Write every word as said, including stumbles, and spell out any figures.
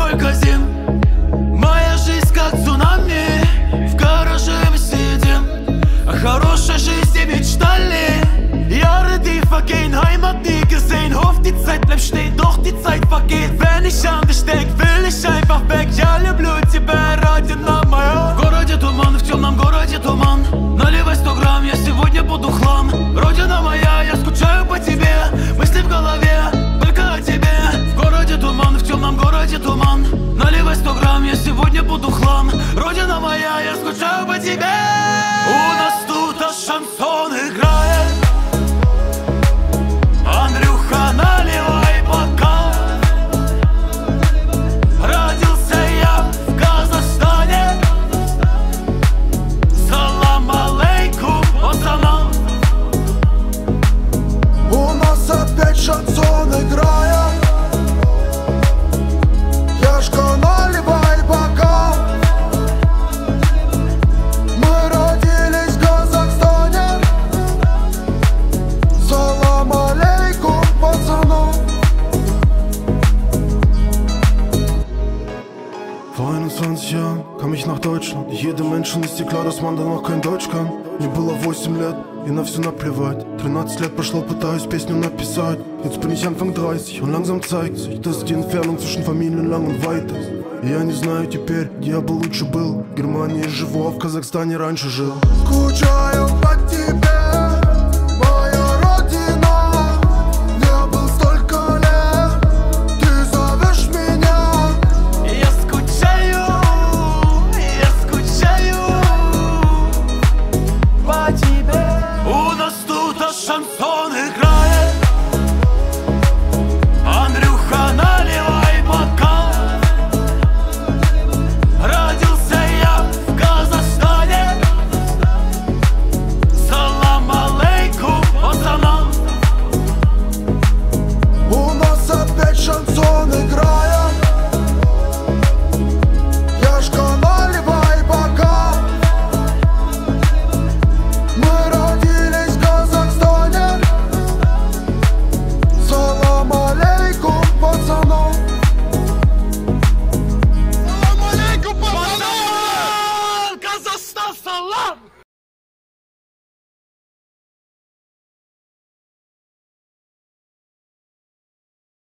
сколько зим. Моя жизнь как цунами, в гараже мы сидим. О хорошей жизни мечтали. Jahre, die vergehen, Heimat nie gesehen. Hofft die Zeit bleibt stehen, doch die Zeit vergeht. Wenn ich an dich denk, will ich einfach weg. Я люблю тебя, родина моя. В городе туман, в темном городе туман. Наливай сто грамм, я сегодня буду хлам. Родина моя, я скучаю по тебе. Мысли в голове, только о тебе. В городе туман, в темном городе туман. Наливай сто грамм, я сегодня буду хлам. Родина моя, я скучаю по тебе. У нас тут аж шансон играет. Андрюха, наливай бокал. Родился я в Казахстане. Салам алейкум, пацанам. У нас опять шансон играет. Яшка, наливай бокал. Мы родились в Казахстане. Салам алейкум, пацанам. Vor einundzwanzig Jahren kam ich nach Deutschland. Jedem Menschen ist dir klar, dass man dann noch kein Deutsch kann. Мне было восемь лет, и на все наплевать. Тринадцать лет прошло, пытаюсь песню написать. Jetzt bin ich Anfang dreißig und langsam zeigt sich, dass die Entfernung zwischen Familien lang und weit ist. И я не знаю теперь, где я бы лучше был. В Германии живу, а в Казахстане раньше жил. Скучаю по тебе. У нас тут аж шансон играет.